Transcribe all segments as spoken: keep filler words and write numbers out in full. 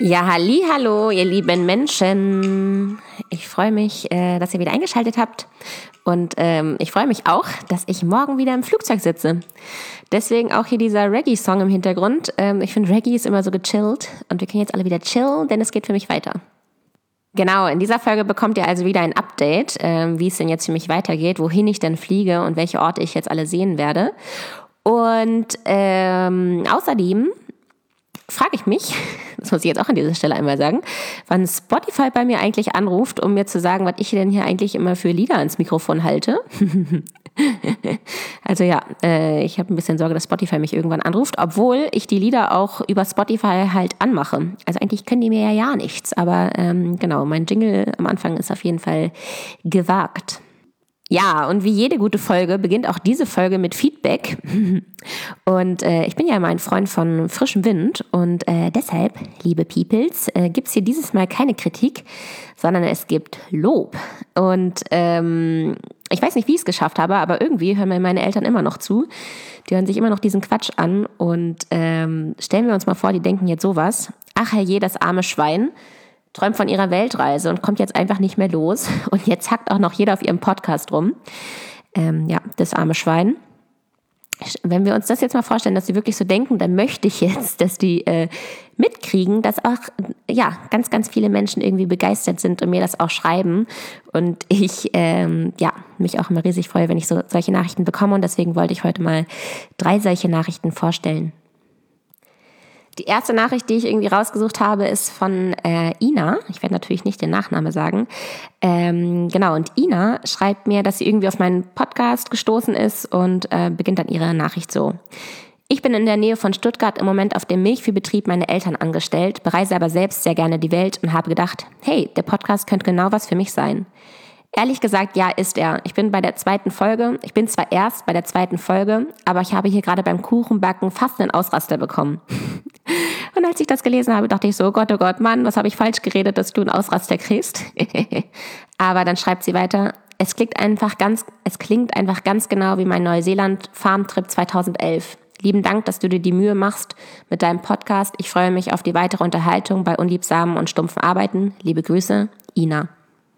Ja, halli, hallo, ihr lieben Menschen. Ich freue mich, äh, dass ihr wieder eingeschaltet habt. Und ähm, ich freue mich auch, dass ich morgen wieder im Flugzeug sitze. Deswegen auch hier dieser Reggae-Song im Hintergrund. Ähm, ich finde, Reggae ist immer so gechillt. Und wir können jetzt alle wieder chillen, denn es geht für mich weiter. Genau, in dieser Folge bekommt ihr also wieder ein Update, ähm, wie es denn jetzt für mich weitergeht, wohin ich denn fliege und welche Orte ich jetzt alle sehen werde. Und ähm, außerdem frage ich mich, das muss ich jetzt auch an dieser Stelle einmal sagen, wann Spotify bei mir eigentlich anruft, um mir zu sagen, was ich denn hier eigentlich immer für Lieder ans Mikrofon halte. Also ja, äh, ich habe ein bisschen Sorge, dass Spotify mich irgendwann anruft, obwohl ich die Lieder auch über Spotify halt anmache. Also eigentlich können die mir ja ja nichts, aber ähm, genau, mein Jingle am Anfang ist auf jeden Fall gewagt. Ja, und wie jede gute Folge beginnt auch diese Folge mit Feedback. Und äh, ich bin ja immer ein Freund von frischem Wind und äh, deshalb, liebe Peoples, äh, gibt es hier dieses Mal keine Kritik, sondern es gibt Lob. Und ähm, ich weiß nicht, wie ich es geschafft habe, aber irgendwie hören mir meine Eltern immer noch zu. Die hören sich immer noch diesen Quatsch an und ähm, stellen wir uns mal vor, die denken jetzt sowas. Ach herrje, das arme Schwein träumt von ihrer Weltreise und kommt jetzt einfach nicht mehr los. Und jetzt hackt auch noch jeder auf ihrem Podcast rum. Ähm, ja, das arme Schwein. Wenn wir uns das jetzt mal vorstellen, dass sie wirklich so denken, dann möchte ich jetzt, dass die äh, mitkriegen, dass auch ja ganz, ganz viele Menschen irgendwie begeistert sind und mir das auch schreiben. Und ich ähm, ja mich auch immer riesig freue, wenn ich so solche Nachrichten bekomme. Und deswegen wollte ich heute mal drei solche Nachrichten vorstellen. Die erste Nachricht, die ich irgendwie rausgesucht habe, ist von äh, Ina. Ich werde natürlich nicht den Nachnamen sagen. Ähm, genau, und Ina schreibt mir, dass sie irgendwie auf meinen Podcast gestoßen ist und äh, beginnt dann ihre Nachricht so. Ich bin in der Nähe von Stuttgart im Moment auf dem Milchviehbetrieb meine Eltern angestellt, bereise aber selbst sehr gerne die Welt und habe gedacht, hey, der Podcast könnte genau was für mich sein. Ehrlich gesagt, ja, ist er. Ich bin bei der zweiten Folge. Ich bin zwar erst bei der zweiten Folge, aber ich habe hier gerade beim Kuchenbacken fast einen Ausraster bekommen. Und als ich das gelesen habe, dachte ich so, oh Gott, oh Gott, Mann, was habe ich falsch geredet, dass du einen Ausraster kriegst? Aber dann schreibt sie weiter, es klingt einfach ganz, es klingt einfach ganz genau wie mein Neuseeland-Farmtrip zweitausendelf. Lieben Dank, dass du dir die Mühe machst mit deinem Podcast. Ich freue mich auf die weitere Unterhaltung bei unliebsamen und stumpfen Arbeiten. Liebe Grüße, Ina.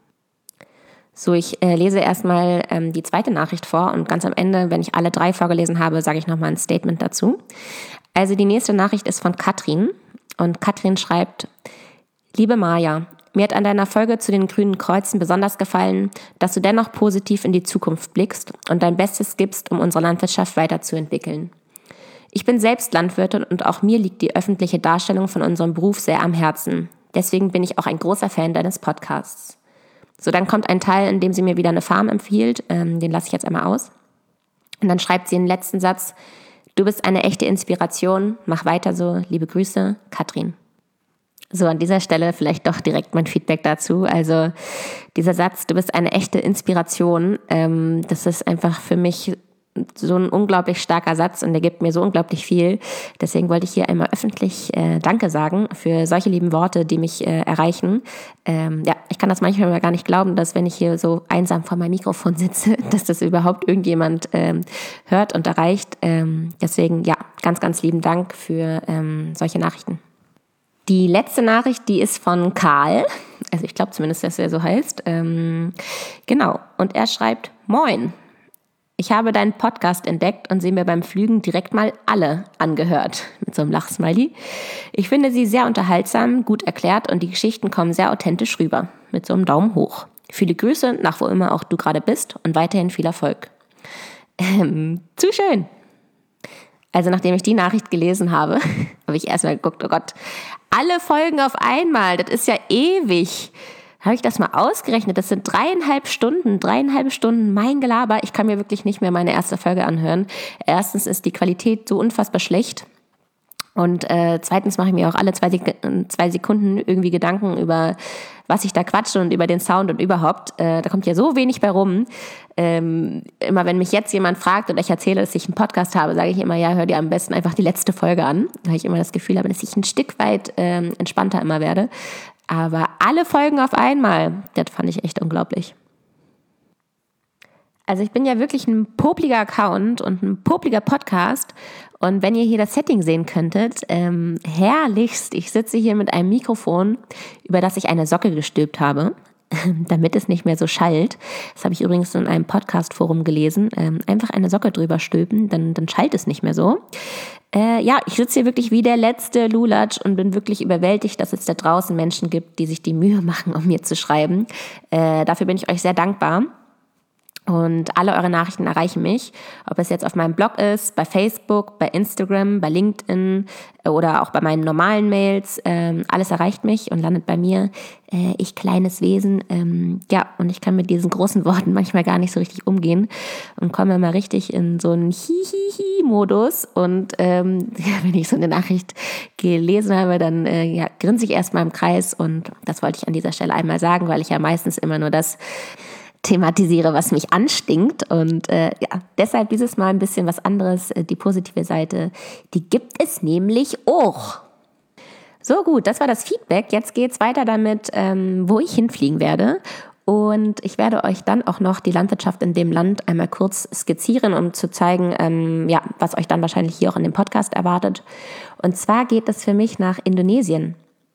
So, ich äh, lese erstmal ähm, die zweite Nachricht vor und ganz am Ende, wenn ich alle drei vorgelesen habe, sage ich nochmal ein Statement dazu. Also die nächste Nachricht ist von Katrin und Katrin schreibt, liebe Maja, mir hat an deiner Folge zu den grünen Kreuzen besonders gefallen, dass du dennoch positiv in die Zukunft blickst und dein Bestes gibst, um unsere Landwirtschaft weiterzuentwickeln. Ich bin selbst Landwirtin und auch mir liegt die öffentliche Darstellung von unserem Beruf sehr am Herzen. Deswegen bin ich auch ein großer Fan deines Podcasts. So, dann kommt ein Teil, in dem sie mir wieder eine Farm empfiehlt. Ähm, den lasse ich jetzt einmal aus. Und dann schreibt sie den letzten Satz, du bist eine echte Inspiration, mach weiter so, liebe Grüße, Katrin. So, an dieser Stelle vielleicht doch direkt mein Feedback dazu. Also dieser Satz, du bist eine echte Inspiration, ähm, das ist einfach für mich so ein unglaublich starker Satz und der gibt mir so unglaublich viel. Deswegen wollte ich hier einmal öffentlich äh, Danke sagen für solche lieben Worte, die mich äh, erreichen. Ähm, ja, ich kann das manchmal gar nicht glauben, dass wenn ich hier so einsam vor meinem Mikrofon sitze, dass das überhaupt irgendjemand ähm, hört und erreicht. Ähm, deswegen, ja, ganz, ganz lieben Dank für ähm, solche Nachrichten. Die letzte Nachricht, die ist von Karl. Also ich glaube zumindest, dass er so heißt. Ähm, genau. Und er schreibt, Moin. Ich habe deinen Podcast entdeckt und sie mir beim Flügen direkt mal alle angehört, mit so einem Lachsmiley. Ich finde sie sehr unterhaltsam, gut erklärt und die Geschichten kommen sehr authentisch rüber, mit so einem Daumen hoch. Viele Grüße, nach wo immer auch du gerade bist und weiterhin viel Erfolg. Ähm, zu schön. Also nachdem ich die Nachricht gelesen habe, habe ich erstmal geguckt, oh Gott, alle Folgen auf einmal, das ist ja ewig. Habe ich das mal ausgerechnet? Das sind dreieinhalb Stunden, dreieinhalb Stunden mein Gelaber. Ich kann mir wirklich nicht mehr meine erste Folge anhören. Erstens ist die Qualität so unfassbar schlecht. Und äh, zweitens mache ich mir auch alle zwei, Sek- zwei Sekunden irgendwie Gedanken über, was ich da quatsche und über den Sound und überhaupt. Äh, da kommt ja so wenig bei rum. Ähm, immer wenn mich jetzt jemand fragt und ich erzähle, dass ich einen Podcast habe, sage ich immer, ja, hör dir am besten einfach die letzte Folge an. Da habe ich immer das Gefühl habe, dass ich ein Stück weit ähm, entspannter immer werde. Aber alle Folgen auf einmal, das fand ich echt unglaublich. Also ich bin ja wirklich ein popliger Account und ein popliger Podcast. Und wenn ihr hier das Setting sehen könntet, ähm, herrlichst, ich sitze hier mit einem Mikrofon, über das ich eine Socke gestülpt habe, damit es nicht mehr so schallt. Das habe ich übrigens in einem Podcast-Forum gelesen. Ähm, einfach eine Socke drüber stülpen, dann, dann schallt es nicht mehr so. Äh, ja, ich sitze hier wirklich wie der letzte Lulatsch und bin wirklich überwältigt, dass es da draußen Menschen gibt, die sich die Mühe machen, um mir zu schreiben. Äh, dafür bin ich euch sehr dankbar. Und alle eure Nachrichten erreichen mich, ob es jetzt auf meinem Blog ist, bei Facebook, bei Instagram, bei LinkedIn oder auch bei meinen normalen Mails. Ähm, alles erreicht mich und landet bei mir. Äh, ich kleines Wesen. Ähm, ja, und ich kann mit diesen großen Worten manchmal gar nicht so richtig umgehen und komme immer richtig in so einen Hi-Hi-Hi-Modus. Und ähm, ja, wenn ich so eine Nachricht gelesen habe, dann äh, ja, grinse ich erstmal im Kreis. Und das wollte ich an dieser Stelle einmal sagen, weil ich ja meistens immer nur das thematisiere, was mich anstinkt, und äh, ja, deshalb dieses Mal ein bisschen was anderes, die positive Seite, die gibt es nämlich auch. So, gut, das war das Feedback, jetzt geht's weiter damit, ähm, wo ich hinfliegen werde, und ich werde euch dann auch noch die Landwirtschaft in dem Land einmal kurz skizzieren, um zu zeigen, ähm, ja, was euch dann wahrscheinlich hier auch in dem Podcast erwartet, und zwar geht es für mich nach Indonesien.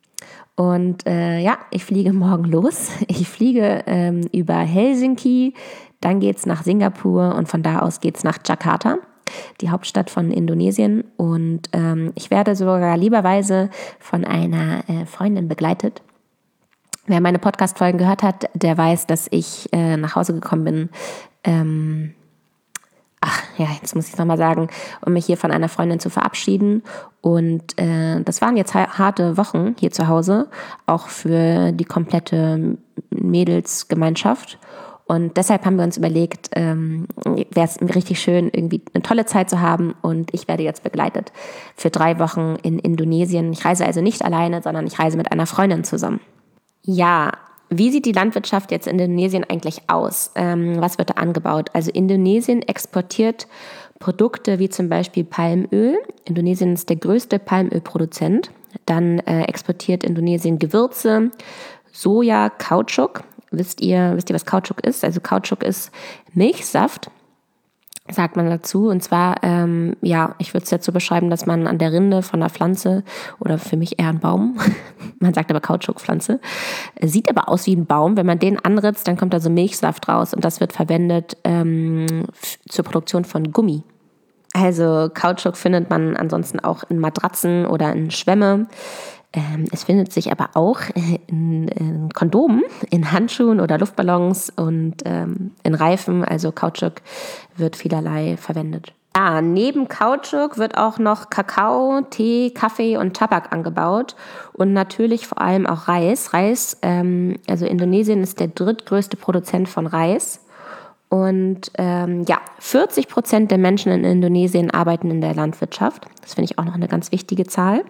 Und äh, ja, ich fliege morgen los. Ich fliege ähm, über Helsinki, dann geht's nach Singapur und von da aus geht's nach Jakarta, die Hauptstadt von Indonesien. Und ähm, ich werde sogar lieberweise von einer äh, Freundin begleitet. Wer meine Podcast-Folgen gehört hat, der weiß, dass ich äh, nach Hause gekommen bin. Ähm, Ach ja, jetzt muss ich es nochmal sagen, um mich hier von einer Freundin zu verabschieden. Und äh, das waren jetzt harte Wochen hier zu Hause, auch für die komplette Mädelsgemeinschaft. Und deshalb haben wir uns überlegt, ähm, wäre es richtig schön, irgendwie eine tolle Zeit zu haben. Und ich werde jetzt begleitet für drei Wochen in Indonesien. Ich reise also nicht alleine, sondern ich reise mit einer Freundin zusammen. Ja, wie sieht die Landwirtschaft jetzt in Indonesien eigentlich aus? Ähm, was wird da angebaut? Also Indonesien exportiert Produkte wie zum Beispiel Palmöl. Indonesien ist der größte Palmölproduzent. Dann äh, exportiert Indonesien Gewürze, Soja, Kautschuk. Wisst ihr, wisst ihr, was Kautschuk ist? Also Kautschuk ist Milchsaft, sagt man dazu. Und zwar, ähm, ja, ich würde es jetzt so beschreiben, dass man an der Rinde von einer Pflanze, oder für mich eher ein Baum, man sagt aber Kautschukpflanze, sieht aber aus wie ein Baum. Wenn man den anritzt, dann kommt da so Milchsaft raus, und das wird verwendet ähm, f- zur Produktion von Gummi. Also Kautschuk findet man ansonsten auch in Matratzen oder in Schwämme. Ähm, es findet sich aber auch in, in Kondomen, in Handschuhen oder Luftballons und ähm, in Reifen. Also Kautschuk wird vielerlei verwendet. Ja, neben Kautschuk wird auch noch Kakao, Tee, Kaffee und Tabak angebaut und natürlich vor allem auch Reis. Reis, ähm, also Indonesien ist der drittgrößte Produzent von Reis. Und ähm, ja, vierzig Prozent der Menschen in Indonesien arbeiten in der Landwirtschaft. Das finde ich auch noch eine ganz wichtige Zahl.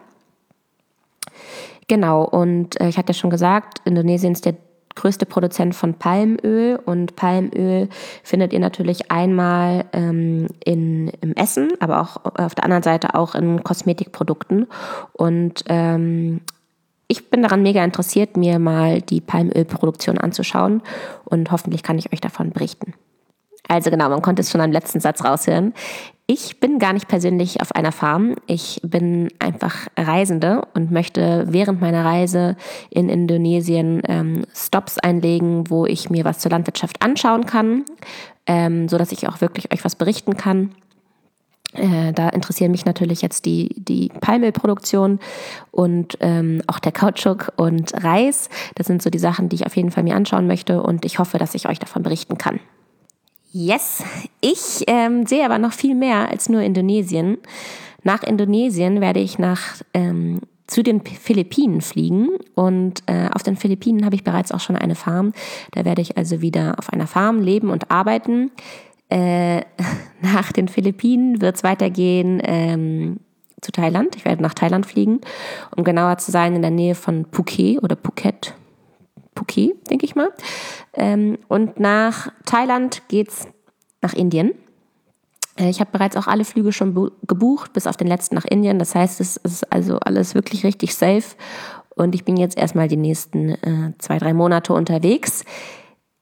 Genau, und äh, ich hatte ja schon gesagt, Indonesien ist der größte Produzent von Palmöl, und Palmöl findet ihr natürlich einmal ähm, in, im Essen, aber auch auf der anderen Seite auch in Kosmetikprodukten. Und ähm, ich bin daran mega interessiert, mir mal die Palmölproduktion anzuschauen, und hoffentlich kann ich euch davon berichten. Also genau, man konnte es schon am letzten Satz raushören. Ich bin gar nicht persönlich auf einer Farm. Ich bin einfach Reisende und möchte während meiner Reise in Indonesien ähm, Stops einlegen, wo ich mir was zur Landwirtschaft anschauen kann, ähm, so dass ich auch wirklich euch was berichten kann. Äh, da interessieren mich natürlich jetzt die, die Palmölproduktion und ähm, auch der Kautschuk und Reis. Das sind so die Sachen, die ich auf jeden Fall mir anschauen möchte, und ich hoffe, dass ich euch davon berichten kann. Yes, ich ähm, sehe aber noch viel mehr als nur Indonesien. Nach Indonesien werde ich nach ähm, zu den Philippinen fliegen, und äh, auf den Philippinen habe ich bereits auch schon eine Farm. Da werde ich also wieder auf einer Farm leben und arbeiten. Äh, nach den Philippinen wird es weitergehen ähm, zu Thailand. Ich werde nach Thailand fliegen, um genauer zu sein, in der Nähe von Phuket oder Phuket. Phuket, denke ich mal. Ähm, und nach Thailand geht's nach Indien. Äh, ich habe bereits auch alle Flüge schon bu- gebucht, bis auf den letzten nach Indien. Das heißt, es ist also alles wirklich richtig safe. Und ich bin jetzt erstmal die nächsten äh, zwei, drei Monate unterwegs.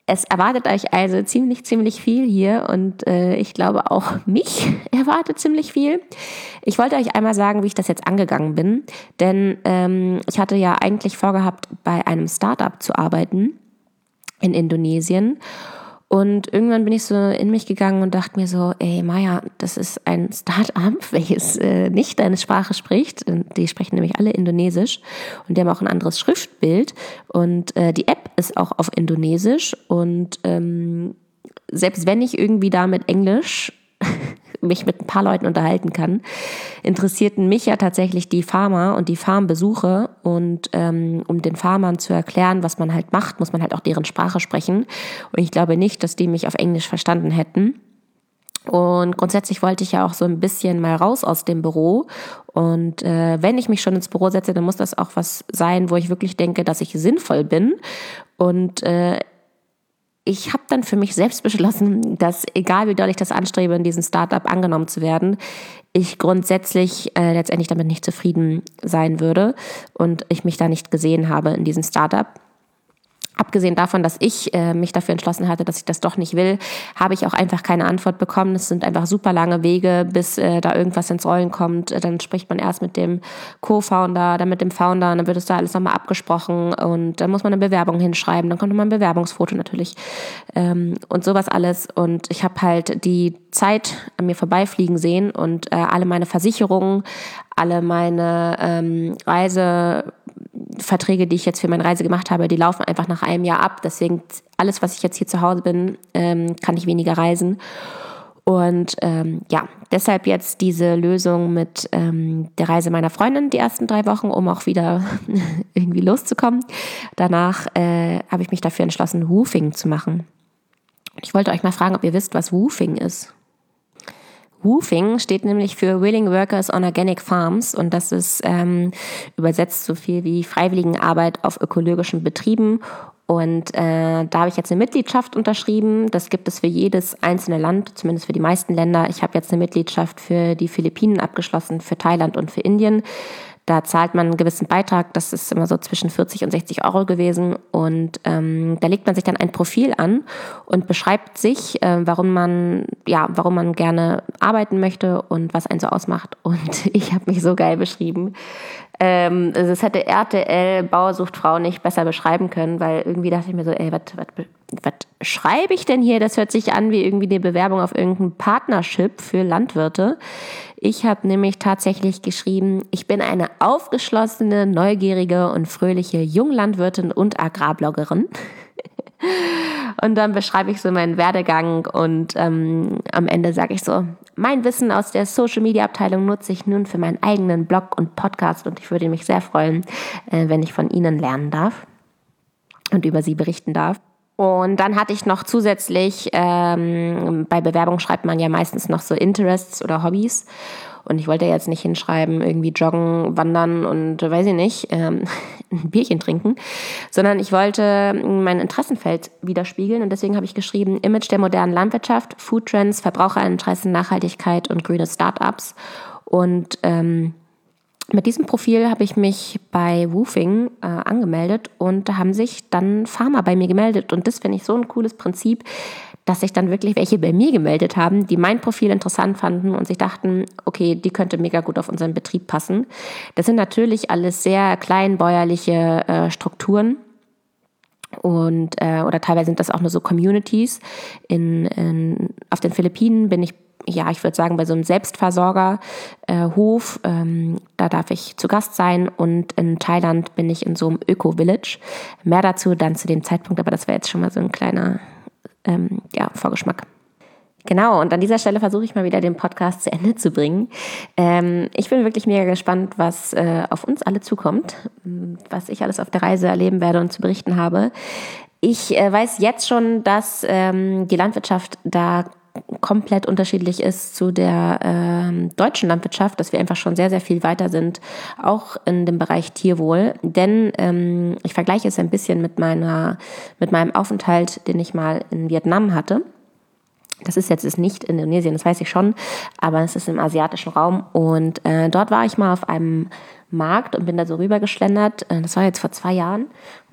Es erwartet euch also ziemlich, ziemlich viel hier und äh, ich glaube auch mich erwartet ziemlich viel. Ich wollte euch einmal sagen, wie ich das jetzt angegangen bin, denn ähm, ich hatte ja eigentlich vorgehabt, bei einem Startup zu arbeiten in Indonesien. Und irgendwann bin ich so in mich gegangen und dachte mir so, ey Maja, das ist ein Start-up, welches äh, nicht deine Sprache spricht. Die sprechen nämlich alle Indonesisch und die haben auch ein anderes Schriftbild. Und äh, die App ist auch auf Indonesisch. Und ähm, selbst wenn ich irgendwie da mit Englisch mich mit ein paar Leuten unterhalten kann, interessierten mich ja tatsächlich die Farmer und die Farmbesuche. Und ähm, um den Farmern zu erklären, was man halt macht, muss man halt auch deren Sprache sprechen. Und ich glaube nicht, dass die mich auf Englisch verstanden hätten. Und grundsätzlich wollte ich ja auch so ein bisschen mal raus aus dem Büro. Und äh, wenn ich mich schon ins Büro setze, dann muss das auch was sein, wo ich wirklich denke, dass ich sinnvoll bin. Und äh, ich habe dann für mich selbst beschlossen, dass egal wie doll ich das anstrebe, in diesem Startup angenommen zu werden, ich grundsätzlich äh, letztendlich damit nicht zufrieden sein würde und ich mich da nicht gesehen habe in diesem Startup. Abgesehen davon, dass ich äh, mich dafür entschlossen hatte, dass ich das doch nicht will, habe ich auch einfach keine Antwort bekommen. Es sind einfach super lange Wege, bis äh, da irgendwas ins Rollen kommt. Dann spricht man erst mit dem Co-Founder, dann mit dem Founder, und dann wird es da alles nochmal abgesprochen und dann muss man eine Bewerbung hinschreiben, dann kommt nochmal ein Bewerbungsfoto natürlich ähm, und sowas alles. Und ich habe halt die Zeit an mir vorbeifliegen sehen und äh, alle meine Versicherungen, alle meine ähm, Reiseverträge, die ich jetzt für meine Reise gemacht habe, die laufen einfach nach einem Jahr ab. Deswegen alles, was ich jetzt hier zu Hause bin, ähm, kann ich weniger reisen. Und ähm, ja, deshalb jetzt diese Lösung mit ähm, der Reise meiner Freundin die ersten drei Wochen, um auch wieder irgendwie loszukommen. Danach äh, habe ich mich dafür entschlossen, Woofing zu machen. Ich wollte euch mal fragen, ob ihr wisst, was Woofing ist. Woofing steht nämlich für Willing Workers on Organic Farms und das ist ähm, übersetzt so viel wie Freiwilligenarbeit auf ökologischen Betrieben. Und äh, da habe ich jetzt eine Mitgliedschaft unterschrieben. Das gibt es für jedes einzelne Land, zumindest für die meisten Länder. Ich habe jetzt eine Mitgliedschaft für die Philippinen abgeschlossen, für Thailand und für Indien. Da zahlt man einen gewissen Beitrag, das ist immer so zwischen vierzig und sechzig Euro gewesen. Und ähm, da legt man sich dann ein Profil an und beschreibt sich, äh, warum man ja, warum man gerne arbeiten möchte und was einen so ausmacht. Und ich habe mich so geil beschrieben. Ähm, also das hätte R T L Bauer sucht Frau nicht besser beschreiben können, weil irgendwie dachte ich mir so, ey, was was schreibe ich denn hier? Das hört sich an wie irgendwie eine Bewerbung auf irgendein Partnership für Landwirte. Ich habe nämlich tatsächlich geschrieben, ich bin eine aufgeschlossene, neugierige und fröhliche Junglandwirtin und Agrarbloggerin. Und dann beschreibe ich so meinen Werdegang und ähm, am Ende sage ich so, mein Wissen aus der Social-Media-Abteilung nutze ich nun für meinen eigenen Blog und Podcast und ich würde mich sehr freuen, äh, wenn ich von Ihnen lernen darf und über Sie berichten darf. Und dann hatte ich noch zusätzlich, ähm, bei Bewerbung schreibt man ja meistens noch so Interests oder Hobbys. Und ich wollte jetzt nicht hinschreiben, irgendwie joggen, wandern und weiß ich nicht, ähm, ein Bierchen trinken, sondern ich wollte mein Interessenfeld widerspiegeln. Und deswegen habe ich geschrieben, Image der modernen Landwirtschaft, Foodtrends, Verbraucherinteressen, Nachhaltigkeit und grüne Startups. Und ähm, mit diesem Profil habe ich mich bei Woofing äh, angemeldet und da haben sich dann Farmer bei mir gemeldet. Und das finde ich so ein cooles Prinzip, dass sich dann wirklich welche bei mir gemeldet haben, die mein Profil interessant fanden und sich dachten, okay, die könnte mega gut auf unseren Betrieb passen. Das sind natürlich alles sehr kleinbäuerliche äh, Strukturen. Und äh, oder teilweise sind das auch nur so Communities. In, in, auf den Philippinen bin ich, ja, ich würde sagen, bei so einem Selbstversorgerhof. Äh, ähm, da darf ich zu Gast sein. Und in Thailand bin ich in so einem Öko-Village. Mehr dazu dann zu dem Zeitpunkt, aber das wäre jetzt schon mal so ein kleiner ähm, ja, Vorgeschmack. Genau, und an dieser Stelle versuche ich mal wieder den Podcast zu Ende zu bringen. Ähm, ich bin wirklich mega gespannt, was äh, auf uns alle zukommt, was ich alles auf der Reise erleben werde und zu berichten habe. Ich äh, weiß jetzt schon, dass ähm, die Landwirtschaft da komplett unterschiedlich ist zu der äh, deutschen Landwirtschaft, dass wir einfach schon sehr, sehr viel weiter sind, auch in dem Bereich Tierwohl. Denn ähm, ich vergleiche es ein bisschen mit meiner, mit meinem Aufenthalt, den ich mal in Vietnam hatte. Das ist jetzt ist nicht Indonesien, das weiß ich schon, aber es ist im asiatischen Raum. Und äh, dort war ich mal auf einem Markt und bin da so rübergeschlendert. Äh, das war jetzt vor zwei Jahren oder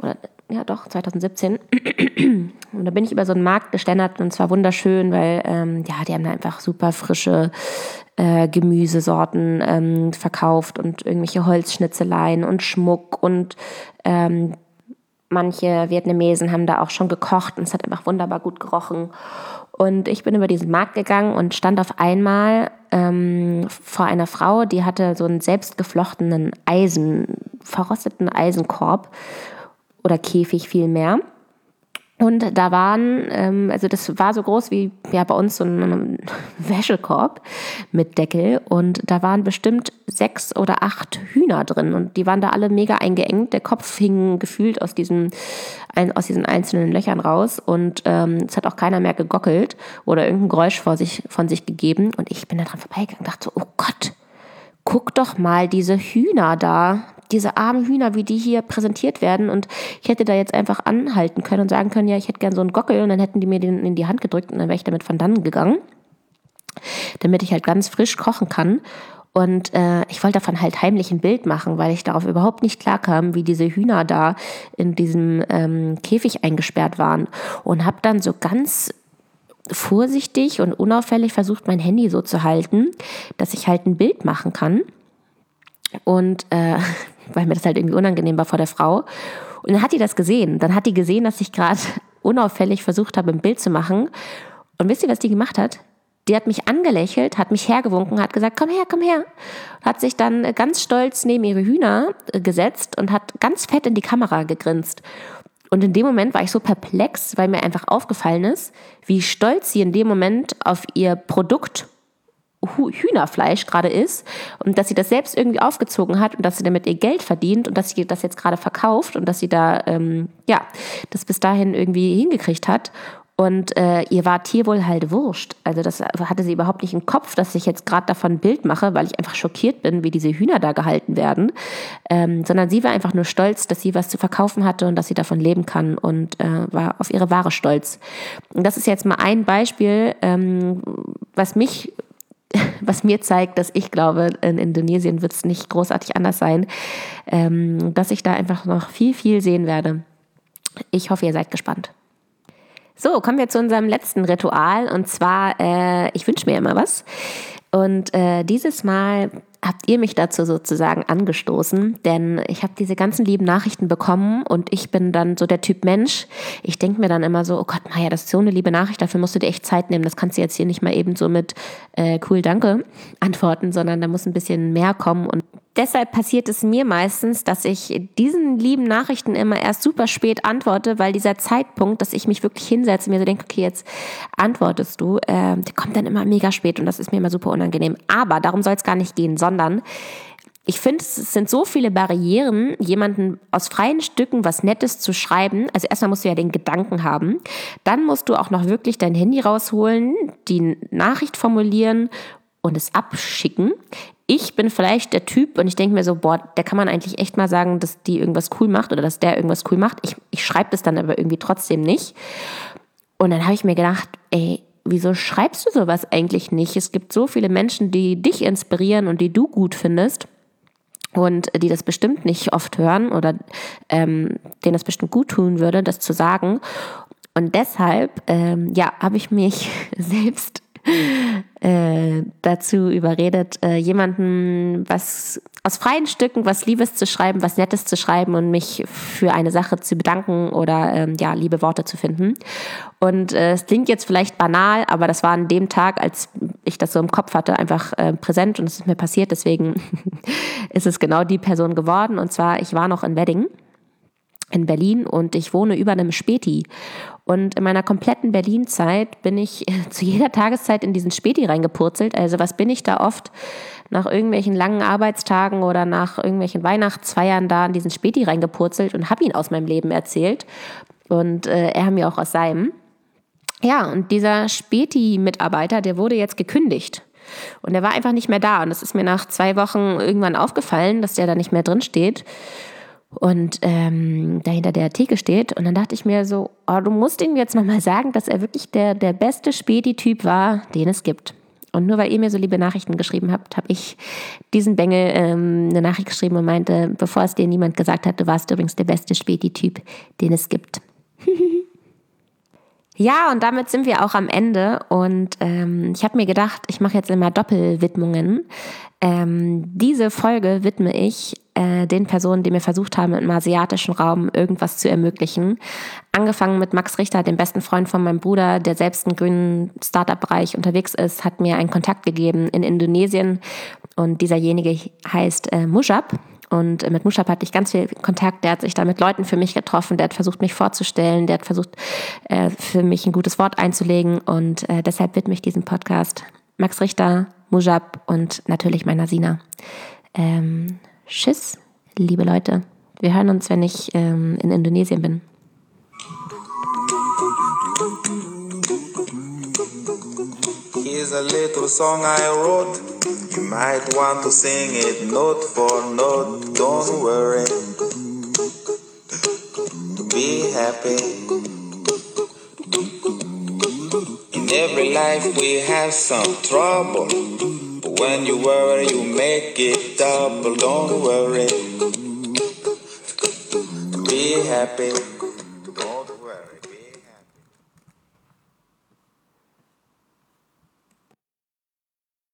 ja doch, zwanzig siebzehn. Und da bin ich über so einen Markt geschlendert und zwar wunderschön, weil ähm, ja, die haben da einfach super frische äh, Gemüsesorten ähm, verkauft und irgendwelche Holzschnitzeleien und Schmuck und ähm, manche Vietnamesen haben da auch schon gekocht und es hat einfach wunderbar gut gerochen. Und ich bin über diesen Markt gegangen und stand auf einmal ähm, vor einer Frau, die hatte so einen selbstgeflochtenen Eisen, verrosteten Eisenkorb oder Käfig vielmehr. Und da waren, ähm, also das war so groß wie ja bei uns so ein Wäschekorb mit Deckel und da waren bestimmt sechs oder acht Hühner drin und die waren da alle mega eingeengt. Der Kopf hing gefühlt aus diesen, ein, aus diesen einzelnen Löchern raus und ähm, es hat auch keiner mehr gegockelt oder irgendein Geräusch vor sich, von sich gegeben und ich bin da dran vorbeigegangen und dachte so, oh Gott, guck doch mal diese Hühner da, diese armen Hühner, wie die hier präsentiert werden und ich hätte da jetzt einfach anhalten können und sagen können, ja, ich hätte gern so einen Gockel und dann hätten die mir den in die Hand gedrückt und dann wäre ich damit von dannen gegangen, damit ich halt ganz frisch kochen kann und äh, ich wollte davon halt heimlich ein Bild machen, weil ich darauf überhaupt nicht klarkam, wie diese Hühner da in diesem ähm, Käfig eingesperrt waren und habe dann so ganz vorsichtig und unauffällig versucht, mein Handy so zu halten, dass ich halt ein Bild machen kann. Und äh, weil mir das halt irgendwie unangenehm war vor der Frau. Und dann hat die das gesehen. Dann hat die gesehen, dass ich gerade unauffällig versucht habe, ein Bild zu machen. Und wisst ihr, was die gemacht hat? Die hat mich angelächelt, hat mich hergewunken, hat gesagt, komm her, komm her. Hat sich dann ganz stolz neben ihre Hühner gesetzt und hat ganz fett in die Kamera gegrinst. Und in dem Moment war ich so perplex, weil mir einfach aufgefallen ist, wie stolz sie in dem Moment auf ihr Produkt Hühnerfleisch gerade ist und dass sie das selbst irgendwie aufgezogen hat und dass sie damit ihr Geld verdient und dass sie das jetzt gerade verkauft und dass sie da ähm, ja das bis dahin irgendwie hingekriegt hat und äh, ihr war Tierwohl halt wurscht. Also das hatte sie überhaupt nicht im Kopf, dass ich jetzt gerade davon ein Bild mache, weil ich einfach schockiert bin, wie diese Hühner da gehalten werden, ähm, sondern sie war einfach nur stolz, dass sie was zu verkaufen hatte und dass sie davon leben kann und äh, war auf ihre Ware stolz. Und das ist jetzt mal ein Beispiel, ähm, was mich was mir zeigt, dass ich glaube, in Indonesien wird es nicht großartig anders sein, ähm, dass ich da einfach noch viel, viel sehen werde. Ich hoffe, ihr seid gespannt. So, kommen wir zu unserem letzten Ritual und zwar, äh, ich wünsche mir immer was und äh, dieses Mal habt ihr mich dazu sozusagen angestoßen, denn ich habe diese ganzen lieben Nachrichten bekommen und ich bin dann so der Typ Mensch. Ich denke mir dann immer so, oh Gott, Maja, das ist so eine liebe Nachricht, dafür musst du dir echt Zeit nehmen. Das kannst du jetzt hier nicht mal eben so mit äh, cool, danke antworten, sondern da muss ein bisschen mehr kommen und deshalb passiert es mir meistens, dass ich diesen lieben Nachrichten immer erst super spät antworte, weil dieser Zeitpunkt, dass ich mich wirklich hinsetze und mir so denke, okay, jetzt antwortest du, äh, der kommt dann immer mega spät und das ist mir immer super unangenehm. Aber darum soll es gar nicht gehen, sondern ich finde, es sind so viele Barrieren, jemanden aus freien Stücken was Nettes zu schreiben. Also erstmal musst du ja den Gedanken haben. Dann musst du auch noch wirklich dein Handy rausholen, die Nachricht formulieren und es abschicken. Ich bin vielleicht der Typ und ich denke mir so, boah, der kann man eigentlich echt mal sagen, dass die irgendwas cool macht oder dass der irgendwas cool macht. Ich, ich schreibe das dann aber irgendwie trotzdem nicht. Und dann habe ich mir gedacht, ey, wieso schreibst du sowas eigentlich nicht? Es gibt so viele Menschen, die dich inspirieren und die du gut findest und die das bestimmt nicht oft hören oder ähm, denen das bestimmt gut tun würde, das zu sagen. Und deshalb, ähm, ja, habe ich mich selbst äh, dazu überredet, äh, jemanden was aus freien Stücken was Liebes zu schreiben, was Nettes zu schreiben und mich für eine Sache zu bedanken oder ähm, ja, liebe Worte zu finden. Und äh, es klingt jetzt vielleicht banal, aber das war an dem Tag, als ich das so im Kopf hatte, einfach äh, präsent und es ist mir passiert. Deswegen ist es genau die Person geworden. Und zwar, ich war noch in Wedding in Berlin und ich wohne über einem Späti. Und in meiner kompletten Berlin-Zeit bin ich zu jeder Tageszeit in diesen Späti reingepurzelt. Also was bin ich da oft nach irgendwelchen langen Arbeitstagen oder nach irgendwelchen Weihnachtsfeiern da in diesen Späti reingepurzelt und habe ihn aus meinem Leben erzählt. Und äh, er mir auch aus seinem. Ja, und dieser Späti-Mitarbeiter, der wurde jetzt gekündigt. Und der war einfach nicht mehr da. Und es ist mir nach zwei Wochen irgendwann aufgefallen, dass der da nicht mehr drin steht. Und ähm, da hinter der Theke steht. Und dann dachte ich mir so, oh, du musst ihm jetzt nochmal sagen, dass er wirklich der, der beste Späti-Typ war, den es gibt. Und nur weil ihr mir so liebe Nachrichten geschrieben habt, habe ich diesen Bengel ähm, eine Nachricht geschrieben und meinte, bevor es dir niemand gesagt hat, du warst übrigens der beste Späti-Typ, den es gibt. Ja, und damit sind wir auch am Ende. Und ähm, ich habe mir gedacht, ich mache jetzt immer Doppelwidmungen. Ähm, diese Folge widme ich äh, den Personen, die mir versucht haben, im asiatischen Raum irgendwas zu ermöglichen. Angefangen mit Max Richter, dem besten Freund von meinem Bruder, der selbst im grünen Startup-Bereich unterwegs ist, hat mir einen Kontakt gegeben in Indonesien. Und dieserjenige heißt äh, Mujab. Und mit Mujab hatte ich ganz viel Kontakt. Der hat sich da mit Leuten für mich getroffen. Der hat versucht, mich vorzustellen. Der hat versucht, äh, für mich ein gutes Wort einzulegen. Und äh, deshalb widme ich diesen Podcast Max Richter, Mujab und natürlich meiner Sina. Ähm, tschüss, liebe Leute. Wir hören uns, wenn ich ähm, in Indonesien bin. Here's a little song I wrote. You might want to sing it note for note. Don't worry. Be happy. In every life we have some trouble. But when you worry, you make it double. Don't worry. Be happy.